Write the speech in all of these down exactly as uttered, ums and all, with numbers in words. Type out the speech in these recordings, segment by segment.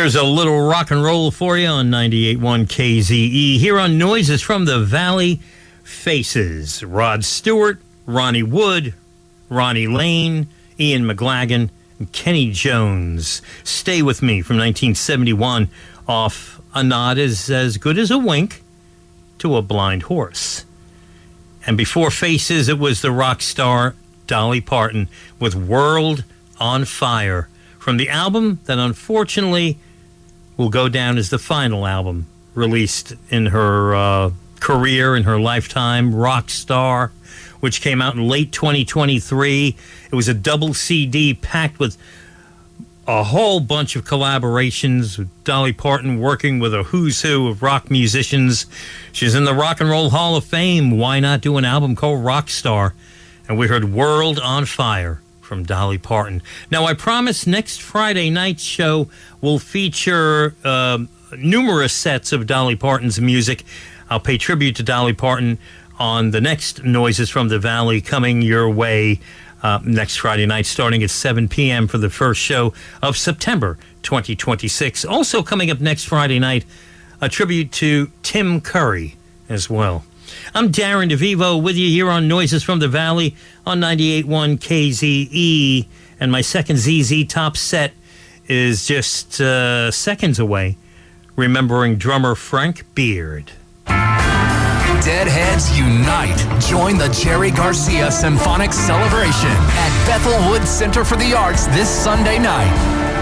There's a little rock and roll for you on ninety-eight point one K Z E. Here on Noises from the Valley, Faces. Rod Stewart, Ronnie Wood, Ronnie Lane, Ian McLagan, and Kenny Jones. Stay With Me from nineteen seventy-one off A Nod Is As Good As a Wink to a Blind Horse. And before Faces, it was the rock star Dolly Parton with World on Fire from the album that unfortunately will go down as the final album released in her uh, career, in her lifetime, Rockstar, which came out in late twenty twenty-three. It was a double C D packed with a whole bunch of collaborations, with Dolly Parton working with a who's who of rock musicians. She's in the Rock and Roll Hall of Fame. Why not do an album called Rockstar? And we heard World on Fire from Dolly Parton. Now, I promise next Friday night's show will feature uh, numerous sets of Dolly Parton's music. I'll pay tribute to Dolly Parton on the next Noises from the Valley coming your way uh, next Friday night, starting at seven p.m. for the first show of September twenty twenty-six. Also coming up next Friday night, a tribute to Tim Curry as well. I'm Darren DeVivo with you here on Noises from the Valley on ninety-eight point one K Z E. And my second Z Z Top set is just uh, seconds away, remembering drummer Frank Beard. Deadheads unite. Join the Jerry Garcia Symphonic Celebration at Bethel Woods Center for the Arts this Sunday night.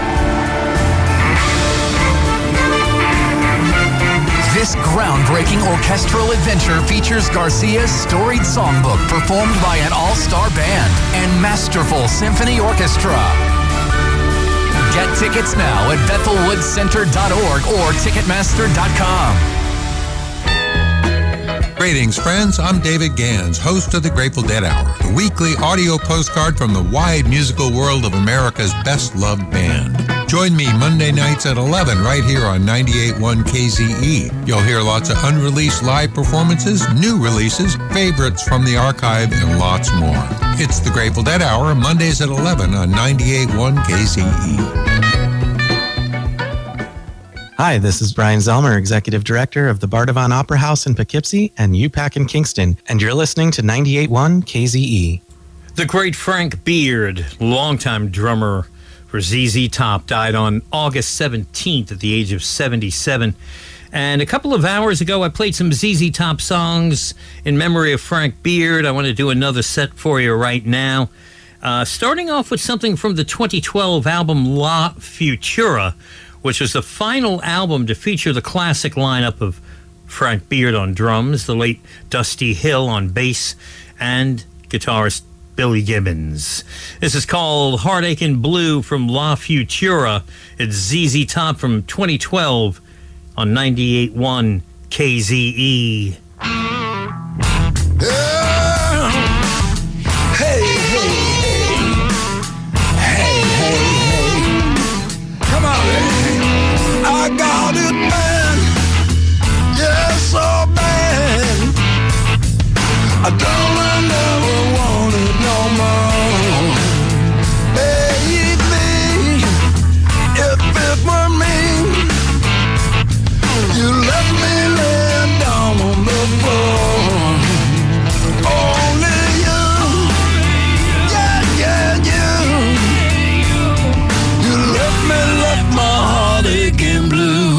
This groundbreaking orchestral adventure features Garcia's storied songbook performed by an all-star band and masterful symphony orchestra. Get tickets now at bethel woods center dot org or ticketmaster dot com. Greetings, friends. I'm David Gans, host of the Grateful Dead Hour, the weekly audio postcard from the wide musical world of America's best-loved band. Join me Monday nights at eleven right here on ninety-eight point one K Z E. You'll hear lots of unreleased live performances, new releases, favorites from the archive, and lots more. It's the Grateful Dead Hour, Mondays at eleven on ninety-eight point one K Z E. Hi, this is Brian Zelmer, Executive Director of the Bardavon Opera House in Poughkeepsie and U PAC in Kingston, and you're listening to ninety-eight point one K Z E. The great Frank Beard, longtime drummer for Z Z Top, died on August seventeenth at the age of seventy-seven. And a couple of hours ago, I played some Z Z Top songs in memory of Frank Beard. I want to do another set for you right now. Uh, starting off with something from the twenty twelve album La Futura, which was the final album to feature the classic lineup of Frank Beard on drums, the late Dusty Hill on bass, and guitarist Billy Gibbons. This is called Heartachin' Blue from La Futura. It's Z Z Top from twenty twelve on ninety-eight point one K Z E. I got it bad, yes, so bad. I don't I never want it no more. Baby, if it were me, you let me lay down on the floor. Only you, yeah, yeah, you. You let me let my heart aching blue.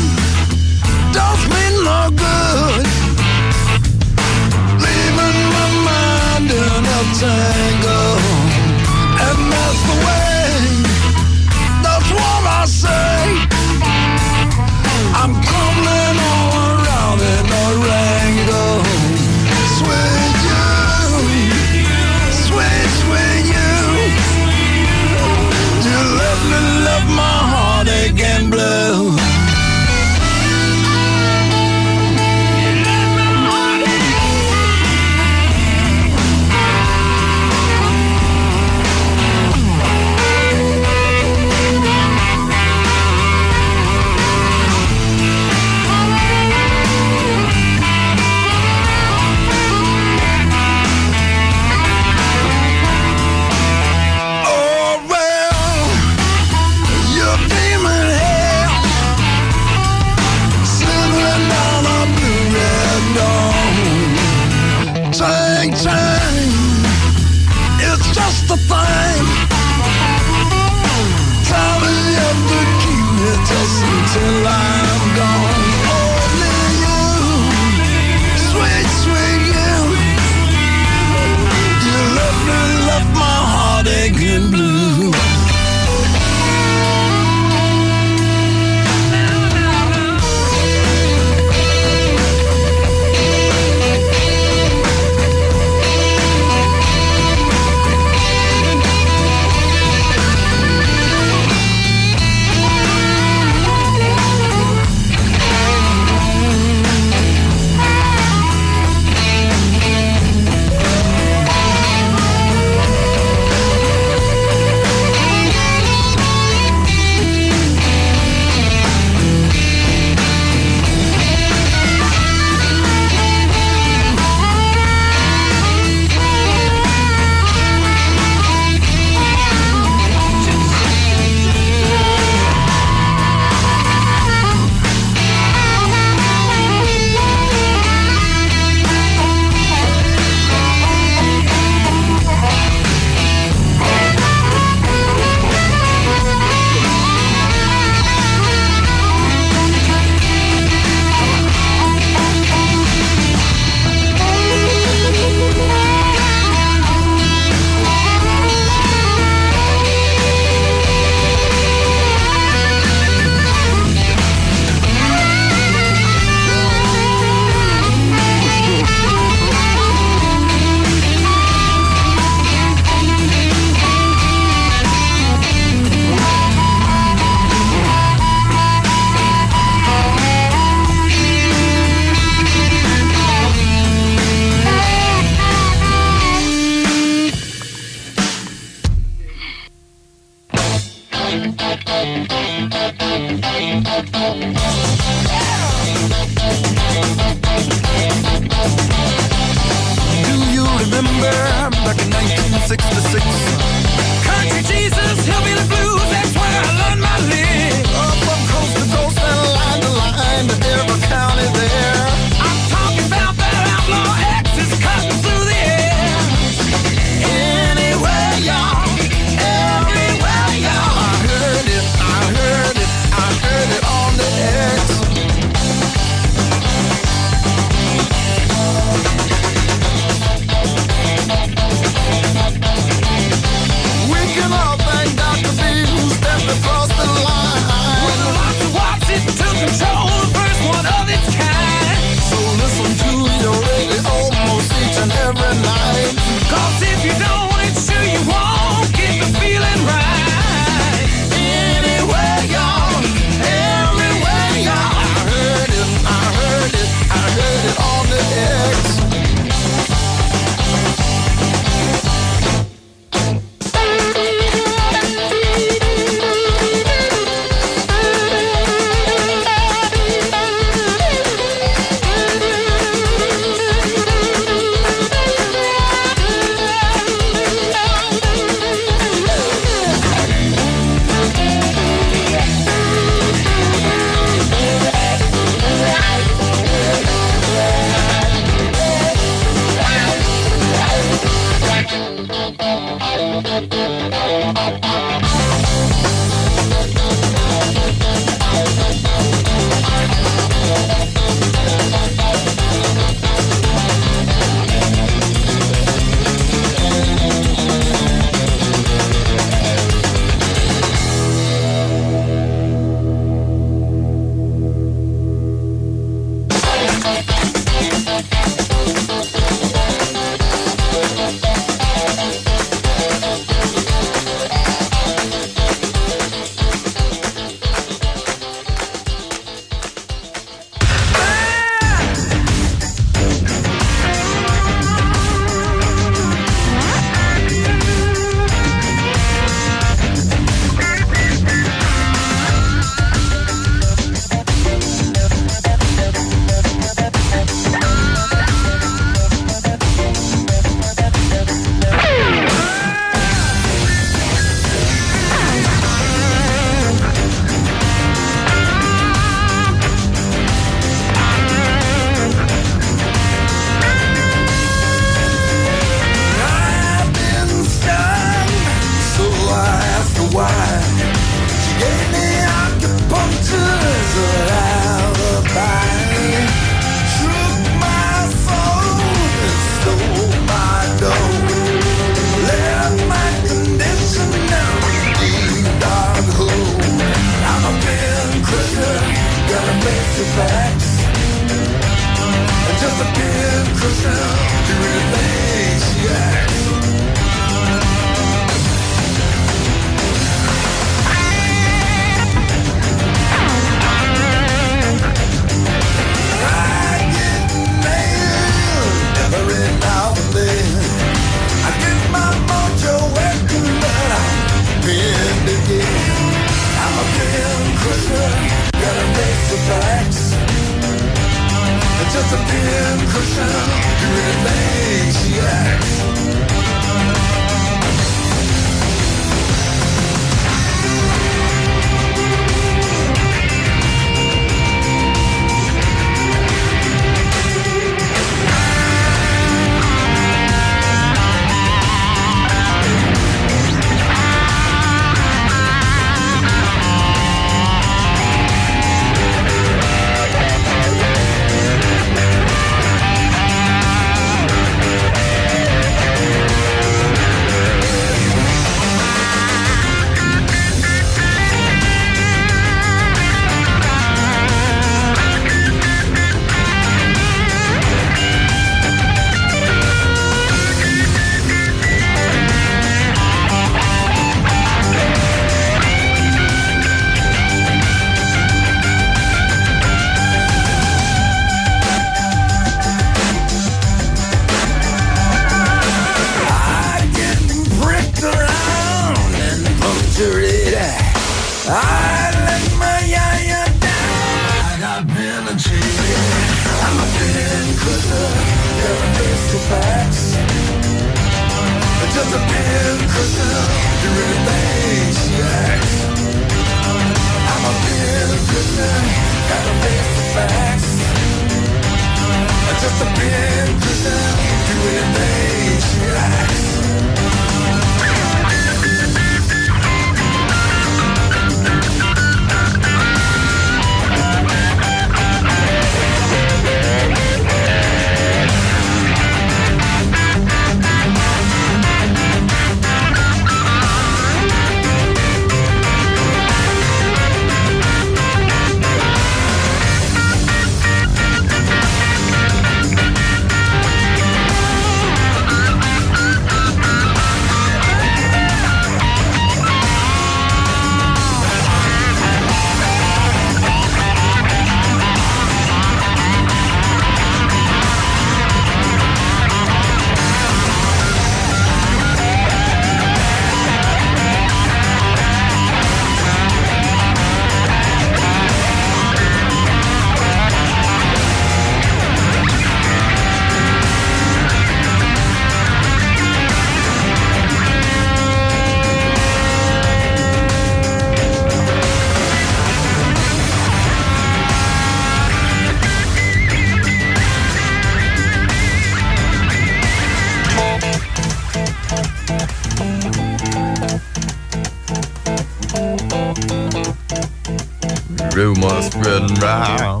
Rumors spreading round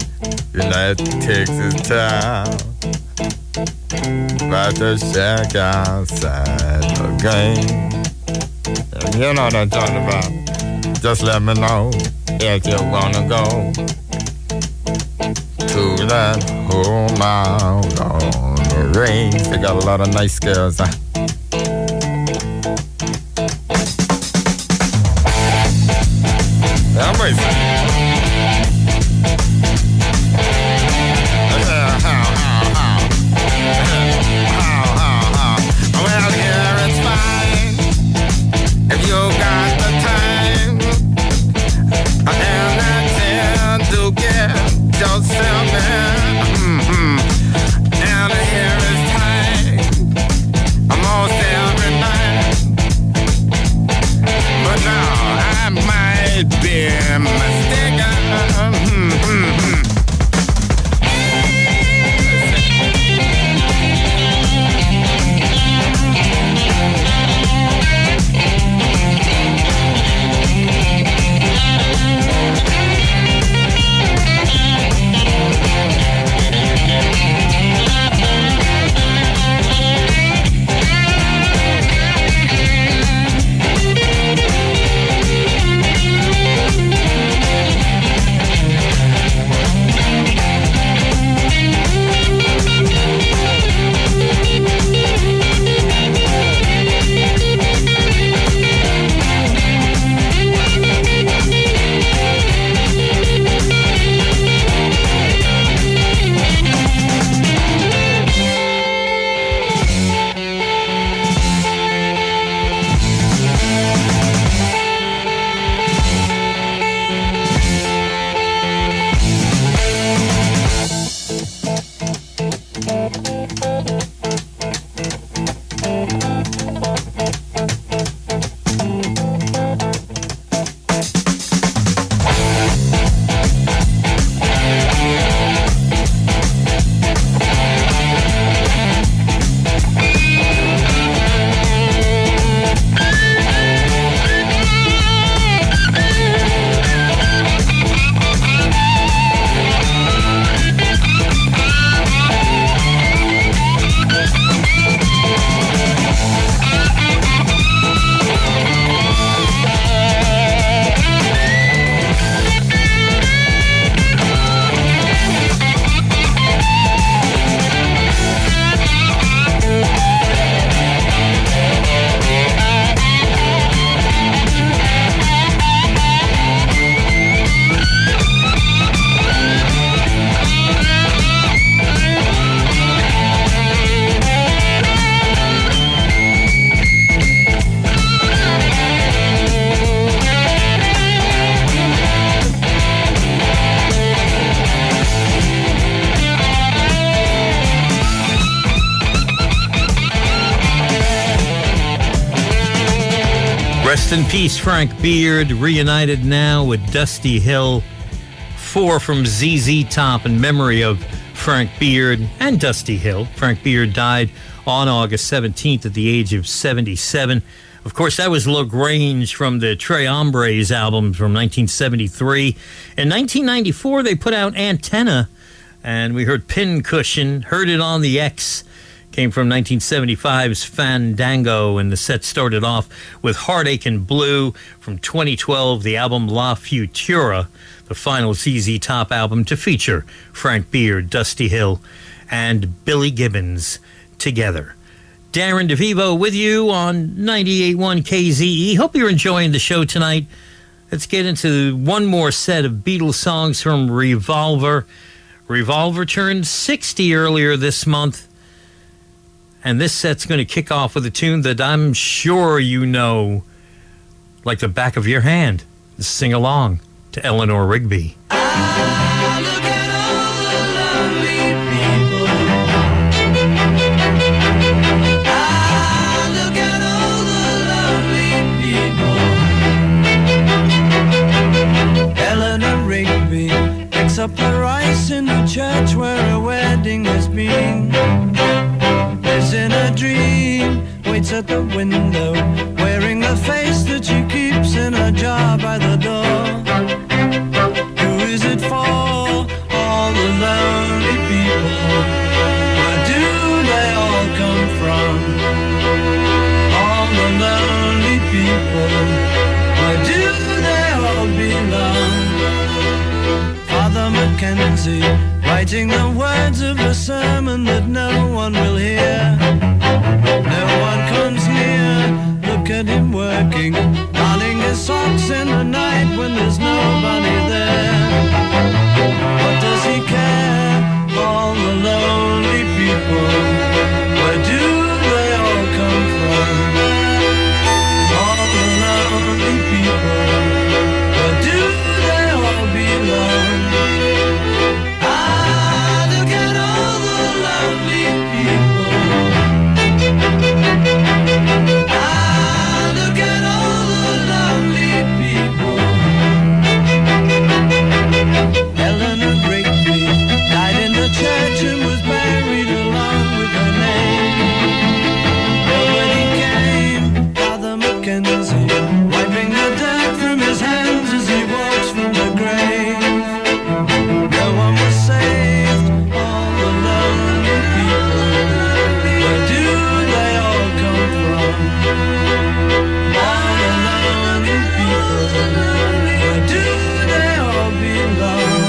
United Texas town about the shack outside the game. And you know what I'm talking about. Just let me know if you wanna go to that whole mile on the range. They got a lot of nice girls. Huh? I'm racing. Well, here it's fine if you got the time and the chance to get yourself in. Mm-hmm. And here is time almost every night. But now I might be mistaken. Mm-hmm. Rest in peace, Frank Beard, reunited now with Dusty Hill. Four from Z Z Top in memory of Frank Beard and Dusty Hill. Frank Beard died on August seventeenth at the age of seventy-seven. Of course, that was LaGrange from the Tres Hombres album from nineteen seventy-three. In nineteen ninety-four, they put out Antenna, and we heard Pincushion, heard it on the X. Came from nineteen seventy-five's Fandango, and the set started off with Heartache and Blue from twenty twelve, the album La Futura, the final Z Z Top album to feature Frank Beard, Dusty Hill, and Billy Gibbons together. Darren DeVivo with you on ninety-eight point one K Z E. Hope you're enjoying the show tonight. Let's get into one more set of Beatles songs from Revolver. Revolver turned sixty earlier this month. And this set's going to kick off with a tune that I'm sure you know like the back of your hand. Sing along to Eleanor Rigby. Ah, look at all the lovely people. Ah, look at all the lovely people. Eleanor Rigby picks up the rice in the church where a wedding has been. Lives in a dream, waits at the window, wearing the face that she keeps in a jar by the door. Who is it for? All the lonely people. Where do they all come from? All the lonely people. Where do they all belong? Father Mackenzie, writing the there's nobody there. What does he care? All the lonely people, where do they all come from? All the lonely people, where do they all belong? Ah, look at all the lonely people. Ah, look at all the lonely people. Eleanor Rigby died in the church and was buried along with her name. Nobody came, Father Mackenzie, wiping the dirt from his hands as he walks from the grave. No one was saved, all the lonely people. Where do they all come from? All the lonely people. Where do they all belong?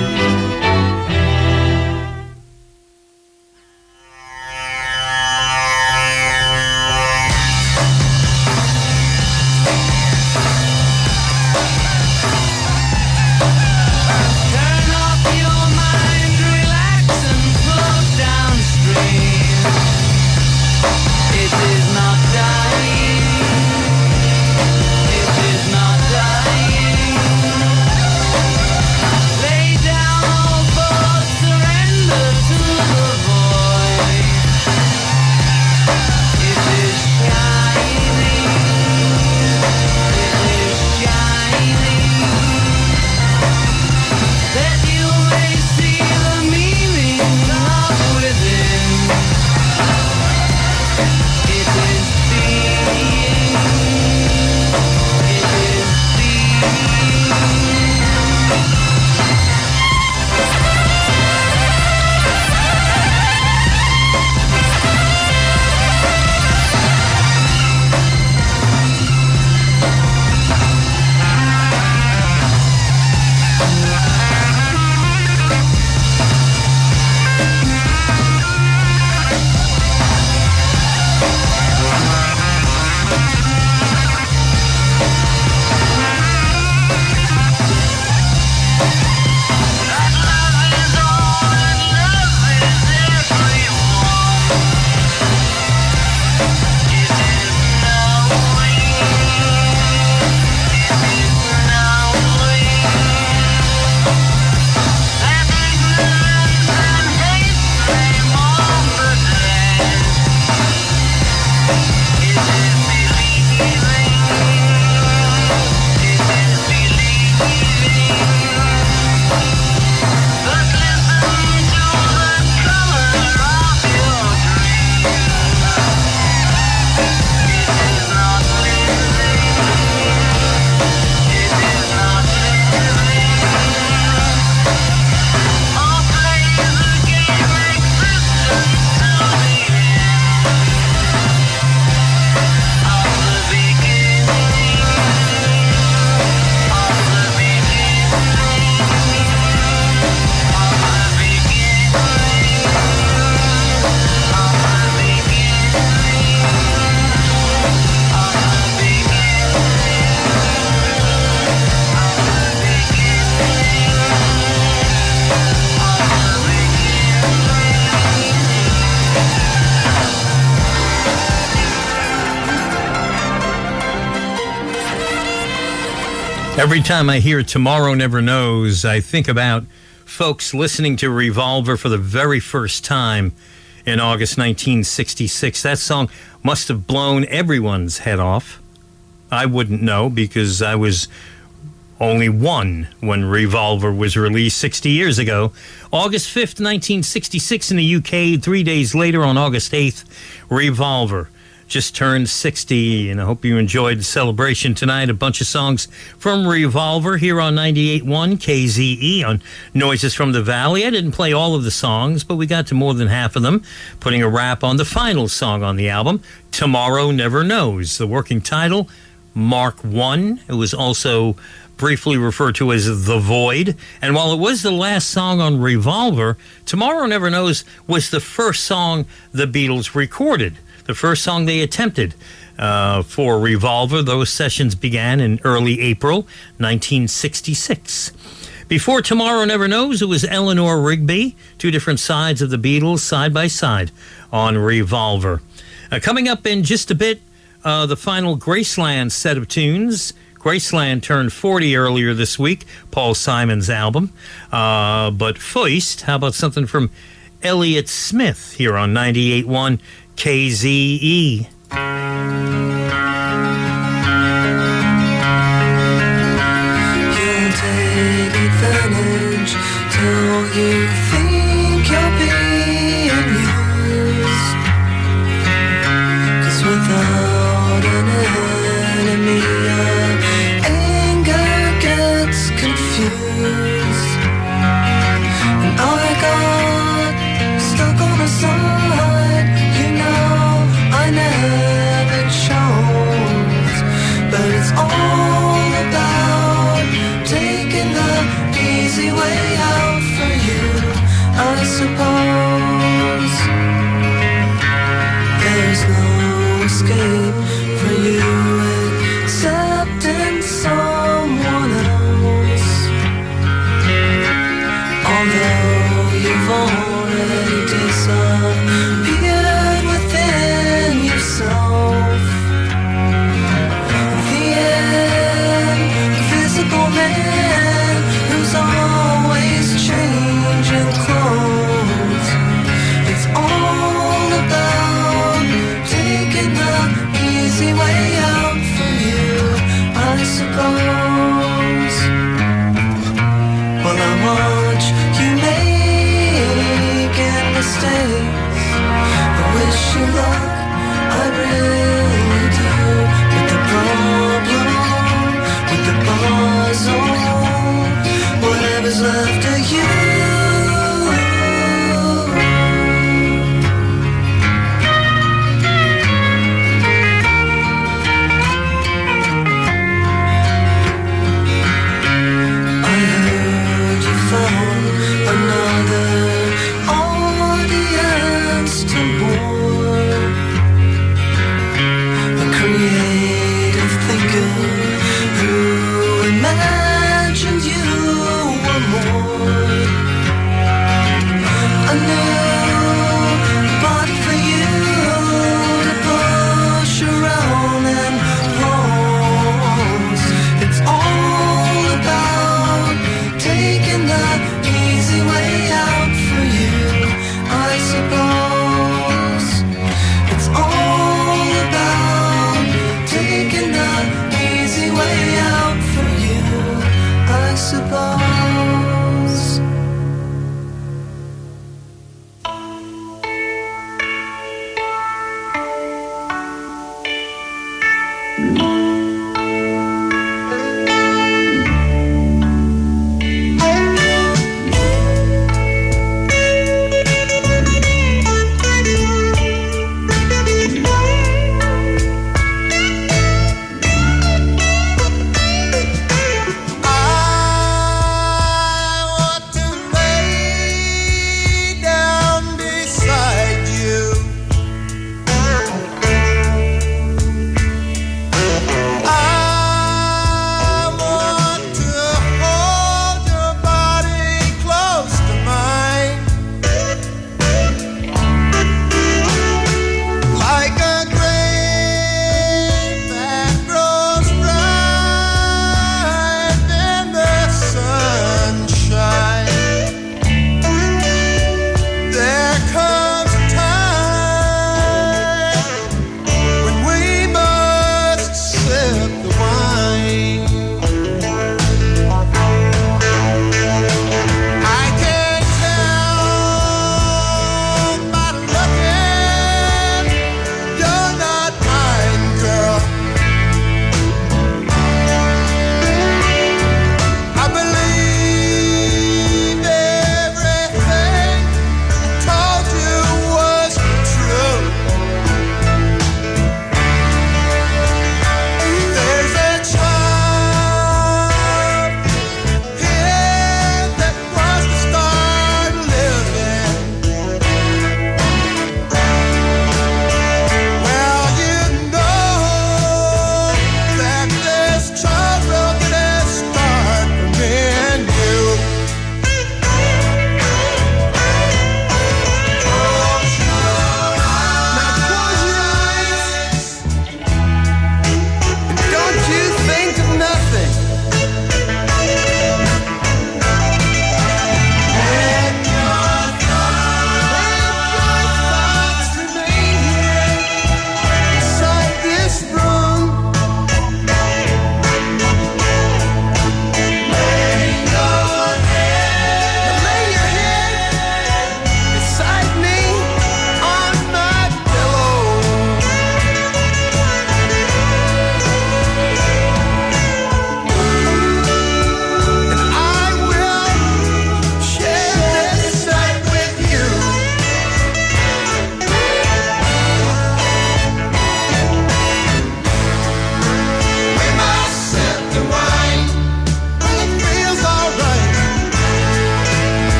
Turn off your mind, relax and float downstream. It is not dying. It is not dying. Lay down all thoughts, surrender to the void. It is shining. It is shining. That you may see the meaning of within. It is being. It is being. Every time I hear Tomorrow Never Knows, I think about folks listening to Revolver for the very first time in August nineteen sixty-six. That song must have blown everyone's head off. I wouldn't know because I was only one when Revolver was released sixty years ago. August fifth, nineteen sixty-six in the U K. Three days later, on August eighth, Revolver just turned sixty, and I hope you enjoyed the celebration tonight. A bunch of songs from Revolver here on ninety-eight point one K Z E on Noises from the Valley. I didn't play all of the songs, but we got to more than half of them, putting a wrap on the final song on the album, Tomorrow Never Knows. The working title, Mark one. It was also briefly referred to as The Void. And while it was the last song on Revolver, Tomorrow Never Knows was the first song the Beatles recorded, the first song they attempted uh, for Revolver. Those sessions began in early April nineteen sixty-six. Before Tomorrow Never Knows, it was Eleanor Rigby, two different sides of the Beatles, side by side on Revolver. Uh, coming up in just a bit, uh, the final Graceland set of tunes. Graceland turned forty earlier this week, Paul Simon's album. Uh, but first, how about something from Elliott Smith here on ninety-eight point one K Z E? Till you think you're being used, 'cause without an enemy your anger gets confused. And I got stuck on a side, you know I never chose, but it's all about taking the easy way out for you, I suppose. There's no escape for you except in someone else. Although you've already disappeared within yourself, the invisible man who's always changing clothes. It's all about taking the easy way out for you, I suppose. Well, I watch you making mistakes. I wish you luck, I really do. But the problem with the puzzle, whatever's left of you. I heard you found another audience to bore.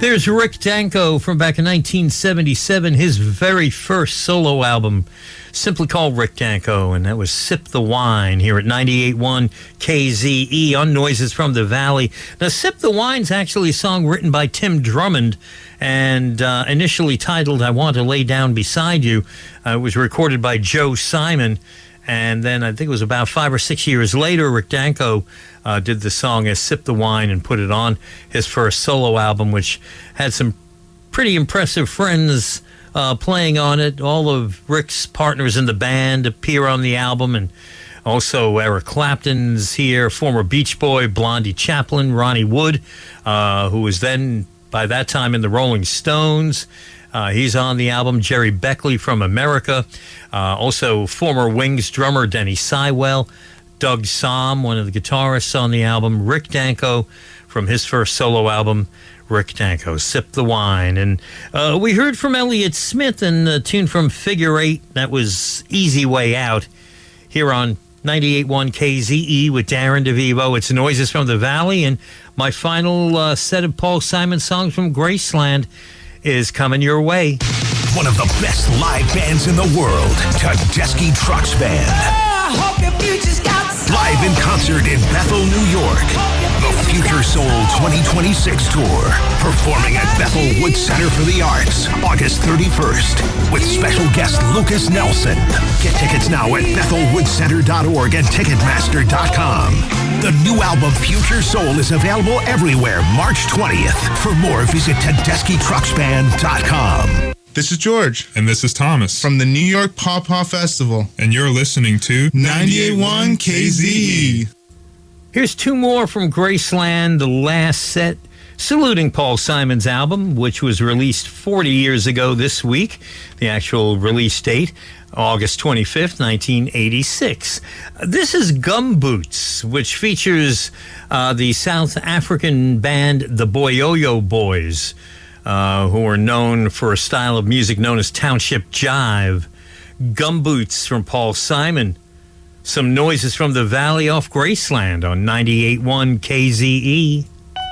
There's Rick Danko from back in nineteen seventy-seven, his very first solo album, simply called Rick Danko, and that was Sip the Wine here at ninety-eight point one K Z E on Noises from the Valley. Now, Sip the Wine's actually a song written by Tim Drummond and uh, initially titled I Want to Lay Down Beside You. Uh, it was recorded by Joe Simon, and then I think it was about five or six years later, Rick Danko uh, did the song as Sip the Wine and put it on his first solo album, which had some pretty impressive friends uh, playing on it. All of Rick's partners in the band appear on the album, and also Eric Clapton's here, former Beach Boy, Blondie Chaplin, Ronnie Wood, uh, who was then, by that time, in the Rolling Stones. Uh, he's on the album. Jerry Beckley from America. Uh, also, former Wings drummer Denny Sywell. Doug Somm, one of the guitarists on the album. Rick Danko from his first solo album, Rick Danko, Sip the Wine. And uh, we heard from Elliott Smith and a tune from Figure Eight. That was Easy Way Out here on ninety-eight point one K Z E with Darren DeVivo. It's Noises from the Valley. And my final uh, set of Paul Simon songs from Graceland is coming your way. One of the best live bands in the world, Tedeschi Trucks Band. I hope your future's got soul. Live in concert in Bethel, New York. The Future Soul twenty twenty-six Tour. Performing at Bethel Wood Center for the Arts, August thirty-first. With special guest Lucas Nelson. Get tickets now at bethel wood center dot org and ticketmaster dot com. The new album Future Soul is available everywhere March twentieth. For more, visit tedeschi trucks band dot com. This is George. And this is Thomas. From the New York Paw Paw Festival. And you're listening to ninety-eight point one K Z E. Here's two more from Graceland, the last set, saluting Paul Simon's album, which was released forty years ago this week. The actual release date, August twenty-fifth, nineteen eighty-six. This is Gumboots, which features uh, the South African band the Boyoyo Boys, uh, who are known for a style of music known as Township Jive. Gumboots from Paul Simon. Some Noises from the Valley off Graceland on ninety-eight point one K Z E.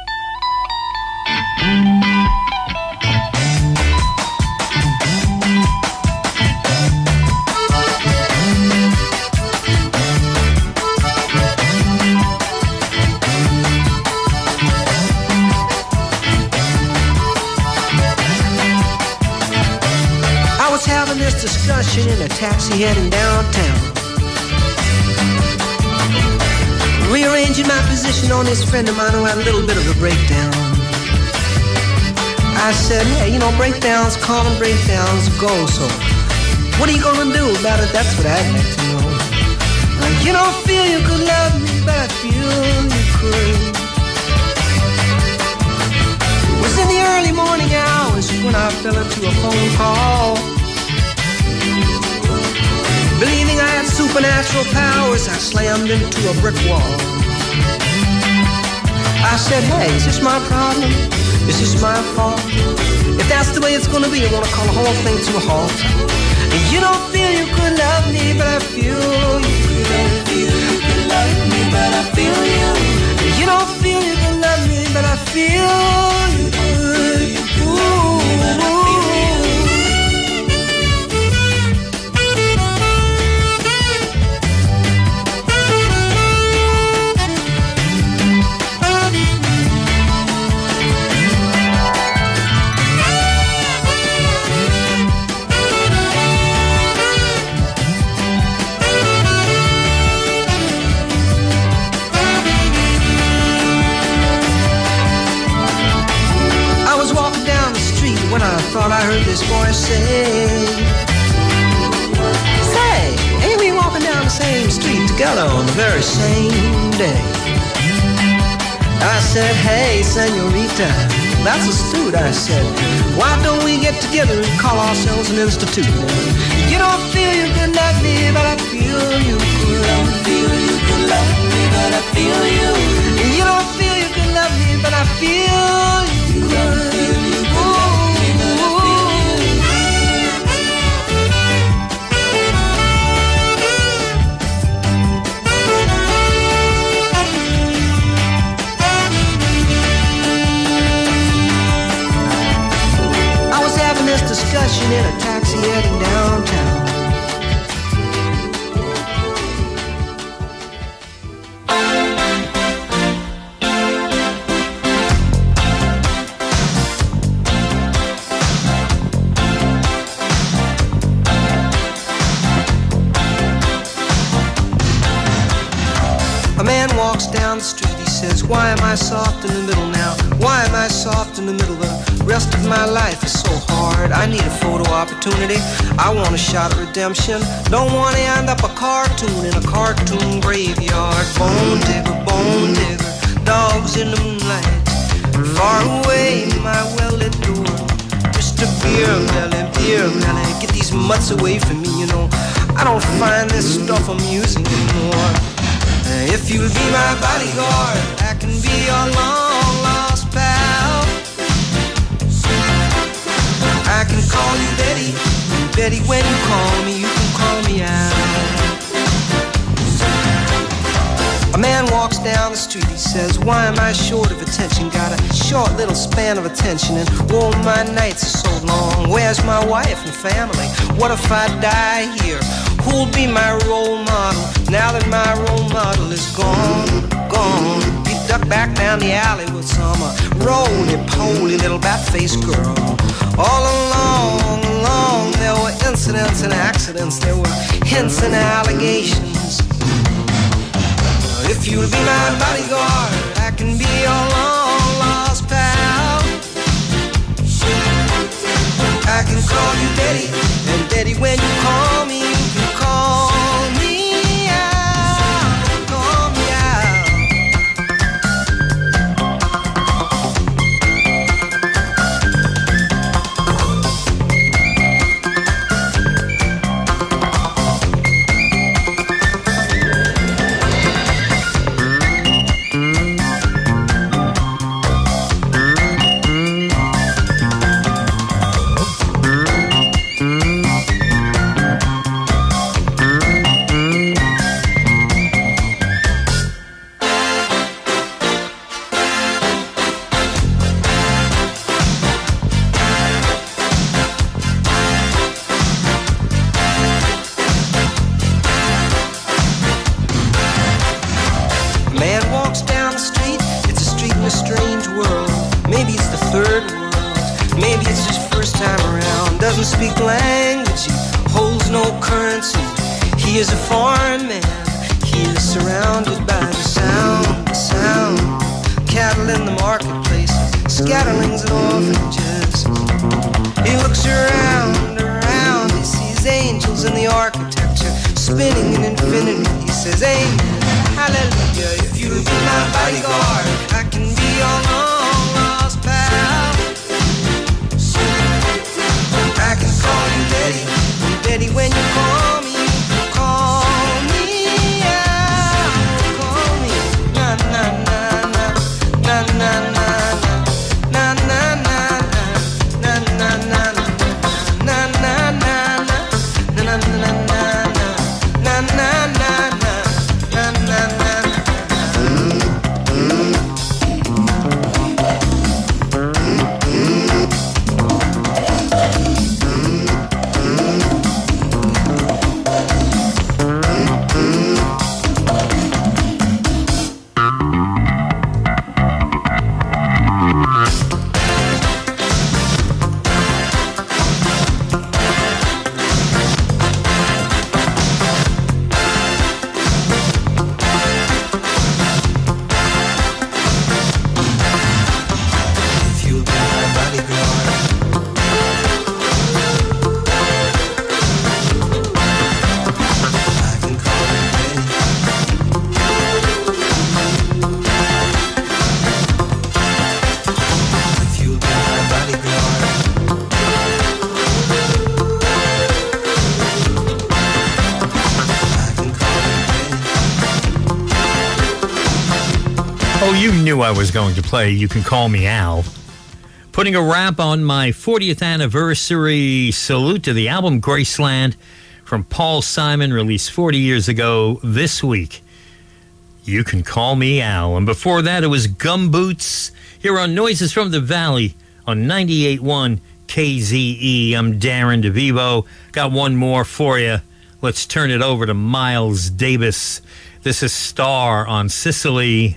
I was having this discussion in a taxi heading downtown, rearranging my position on this friend of mine who had a little bit of a breakdown. I said, hey, you know, breakdowns come and breakdowns go, so what are you gonna do about it? That's what I'd like to know. Uh, you don't feel you could love me, but I feel you could. It was in the early morning hours when I fell into a phone call. Believing I had supernatural powers, I slammed into a brick wall. I said, hey, is this my problem? Is this my fault? If that's the way it's gonna be, I wanna call the whole thing to a halt. You don't feel you could love me, but I feel you could. You could love me, but I feel you. You don't feel you could love me, but I feel you could. Ooh, but I feel you. When I thought I heard this voice say, say, ain't we walking down the same street together on the very same day? I said, hey, senorita, that's astute. I said, why don't we get together and call ourselves an institute? You don't feel you could love me, but I feel you could. You don't feel you could love me, but I feel you. You don't feel you could love me, but I feel you could. discussion in a taxi heading downtown. A man walks down the street, he says, why am I soft in the middle now? Why am I soft in the middle? The rest of my life is so hard. I need a photo opportunity. I want a shot at redemption. Don't want to end up a cartoon in a cartoon graveyard. Bone digger, bone digger, dogs in the moonlight. Far away, my well-lit door. Mister Beer Melly, Beer Melly, get these mutts away from me, you know. I don't find this stuff amusing anymore. If you'll be my bodyguard, I can be your long-lost pal. I can call you Betty, Betty, when you call me, you can call me out. A man walks down the street, he says, why am I short of attention? Got a short little span of attention, and oh, my nights are so long. Where's my wife and family? What if I die here? Who'll be my role model now that my role model is gone, gone? He ducked back down the alley with some uh, roly-poly little bat-faced girl. All along, along, there were incidents and accidents. There were hints and allegations. If you'll be my bodyguard, I can be your long-lost pal. I can call you Betty, and Betty, when you call me, you can call me out, call me out. Speak language, he holds no currency. He is a foreign man. He is surrounded by the sound, the sound. Cattle in the marketplace, scatterlings and orphanages. He looks around, around. He sees angels in the architecture, spinning in infinity. He says, amen, hallelujah. If you'll be my bodyguard, I can be your long-lost pal. I can call you Betty, Betty, when you call me, you can call me out, call me, na na na na, na na na na, na na na na, na na na na, na na na na, na na na na, na na na na, na na na. You knew I was going to play You Can Call Me Al. Putting a wrap on my fortieth anniversary salute to the album Graceland from Paul Simon, released forty years ago this week. You Can Call Me Al. And before that, it was Gumboots here on Noises from the Valley on ninety-eight point one K Z E. I'm Darren DeVivo. Got one more for you. Let's turn it over to Miles Davis. This is Star on Sicily.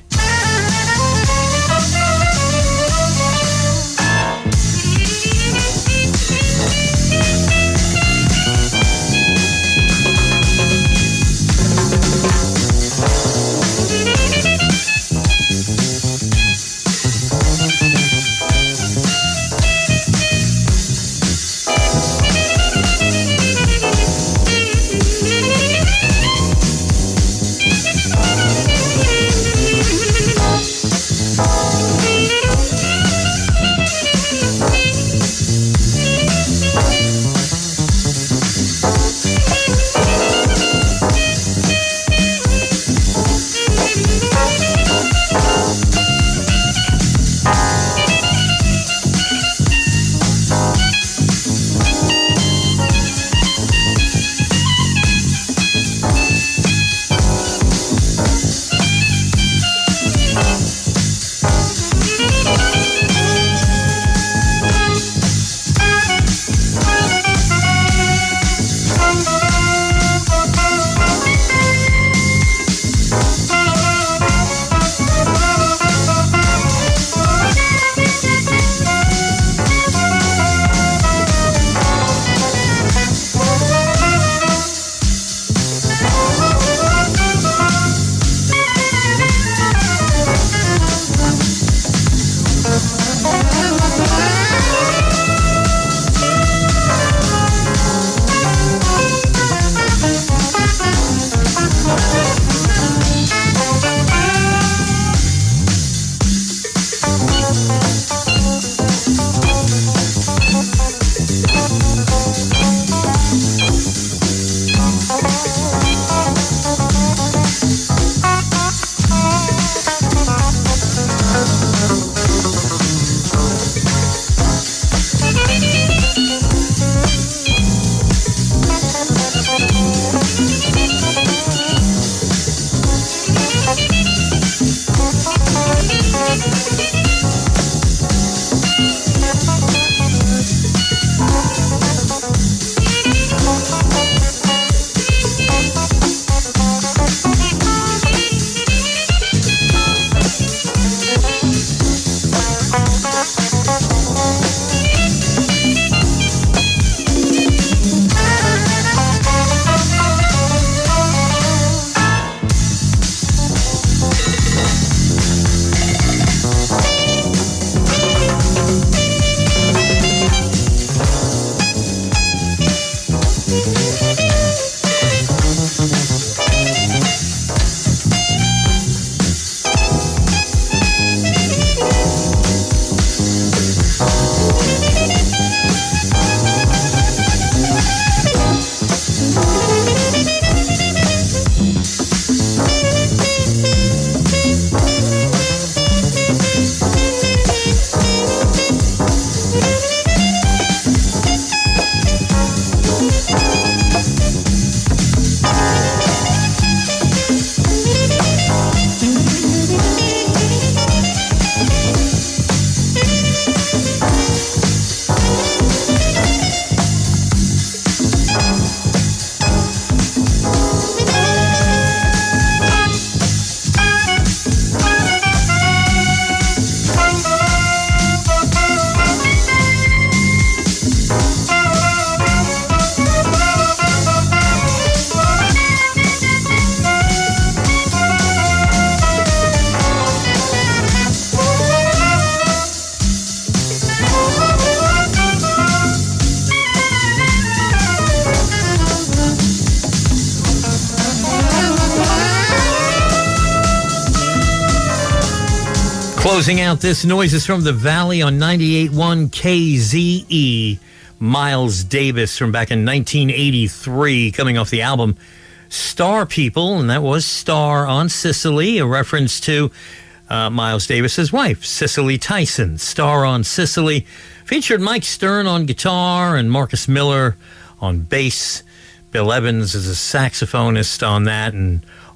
Closing out this Noises from the Valley on ninety-eight point one K Z E. Miles Davis from back in nineteen eighty-three, coming off the album Star People, and that was Star on Sicily, a reference to uh, Miles Davis's wife, Cicely Tyson. Star on Sicily featured Mike Stern on guitar and Marcus Miller on bass. Bill Evans is a saxophonist on that, and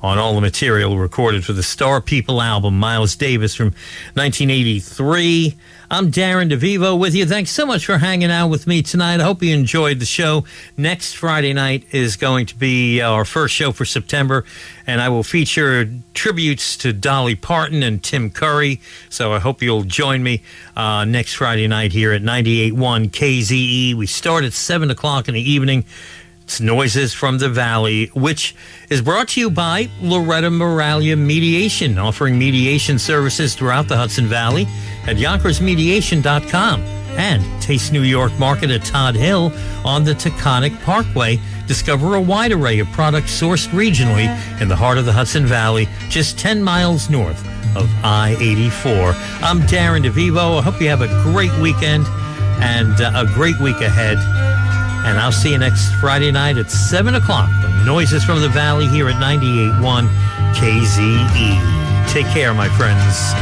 on all the material recorded for the Star People album, Miles Davis from nineteen eighty-three. I'm Darren DeVivo with you. Thanks so much for hanging out with me tonight. I hope you enjoyed the show. Next Friday night is going to be our first show for September, and I will feature tributes to Dolly Parton and Tim Curry. So I hope you'll join me uh, next Friday night here at ninety-eight point one K Z E. We start at seven o'clock in the evening. It's Noises from the Valley, which is brought to you by Loretta Moralia Mediation, offering mediation services throughout the Hudson Valley at yonkers mediation dot com, and Taste New York Market at Todd Hill on the Taconic Parkway. Discover a wide array of products sourced regionally in the heart of the Hudson Valley, just ten miles north of I eighty-four. I'm Darren DeVivo. I hope you have a great weekend and uh, a great week ahead. And I'll see you next Friday night at seven o'clock on Noises from the Valley here at ninety-eight point one K Z E. Take care, my friends.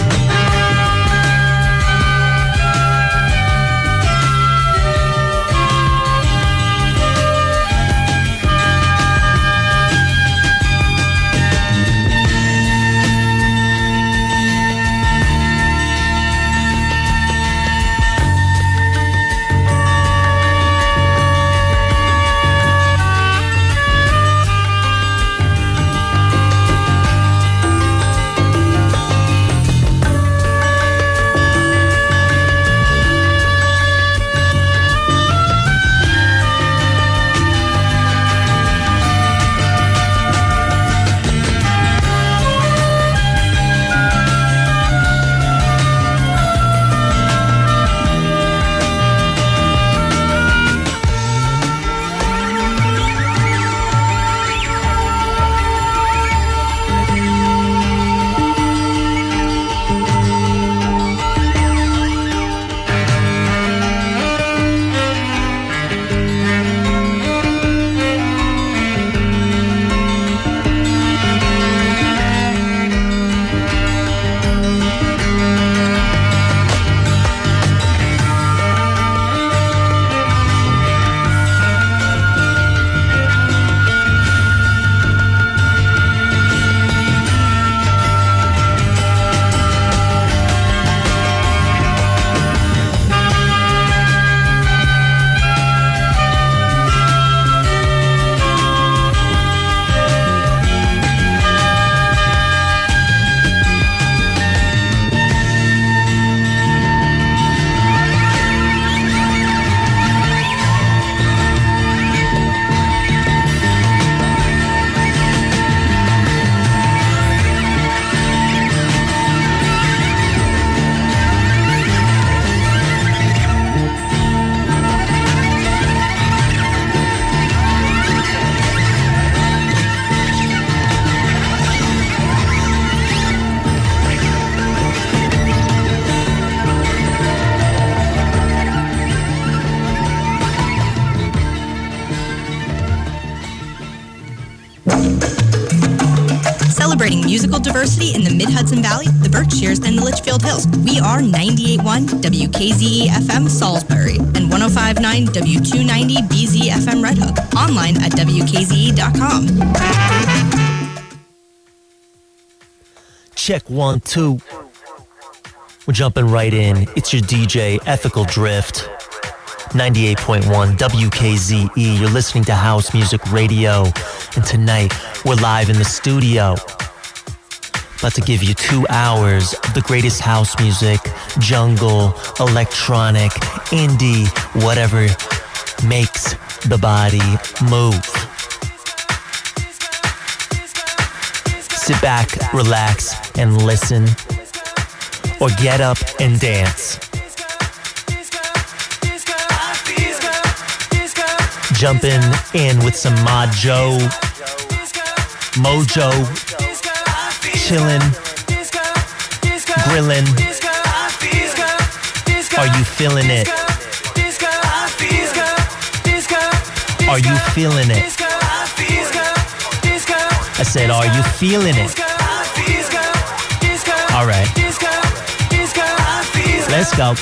Celebrating musical diversity in the Mid-Hudson Valley, the Berkshires, and the Litchfield Hills. We are ninety-eight point one W K Z E F M Salisbury and one oh five point nine W two ninety B Z F M Red Hook. Online at W K Z E dot com. Check one, two. We're jumping right in. It's your D J, Ethical Drift. ninety-eight point one W K Z E. You're listening to House Music Radio. And tonight, we're live in the studio. About to give you two hours of the greatest house music, jungle, electronic, indie, whatever makes the body move. Sit back, relax, and listen. Or get up and dance. Jumping in with some Mojo, Mojo, chillin', grillin'. Are you feeling it? Are you feeling it? I said, are you feeling it? All right. Let's go.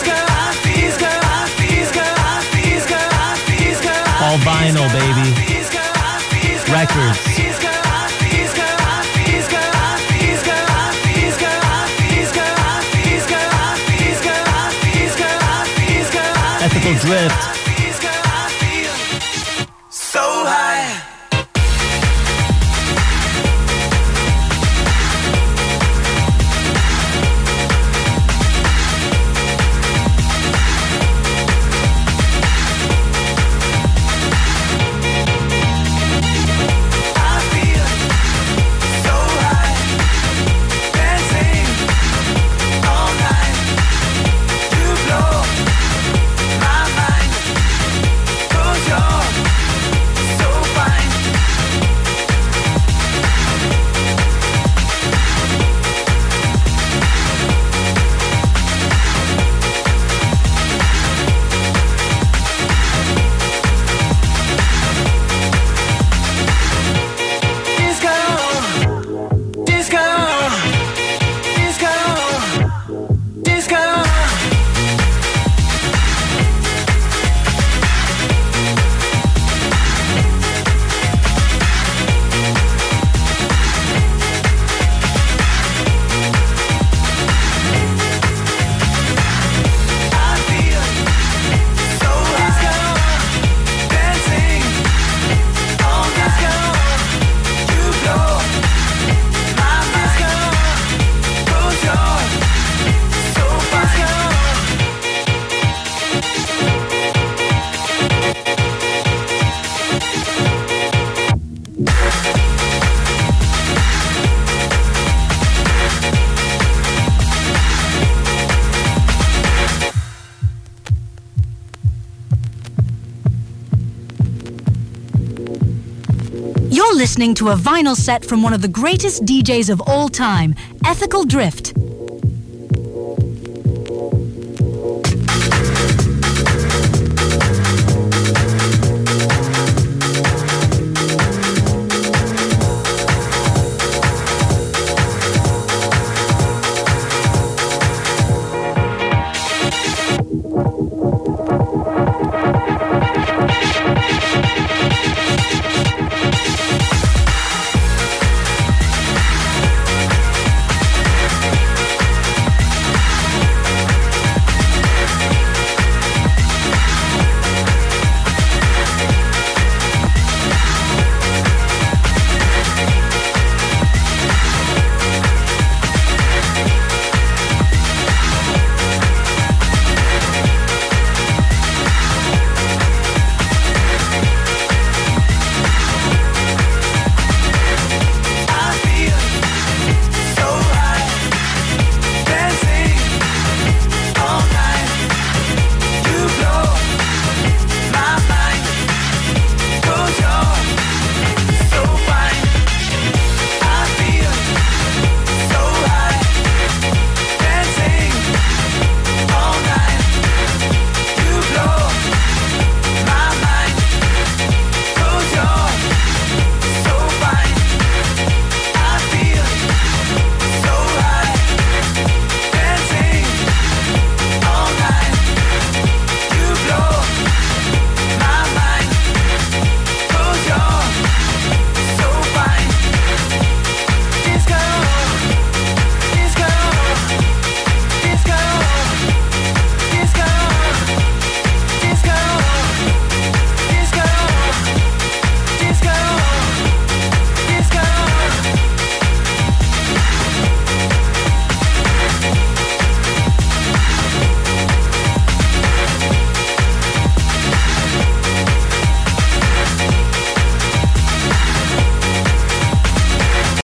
All vinyl, baby. Ethical Drift. So high. Listening to a vinyl set from one of the greatest D Js of all time, Ethical Drift.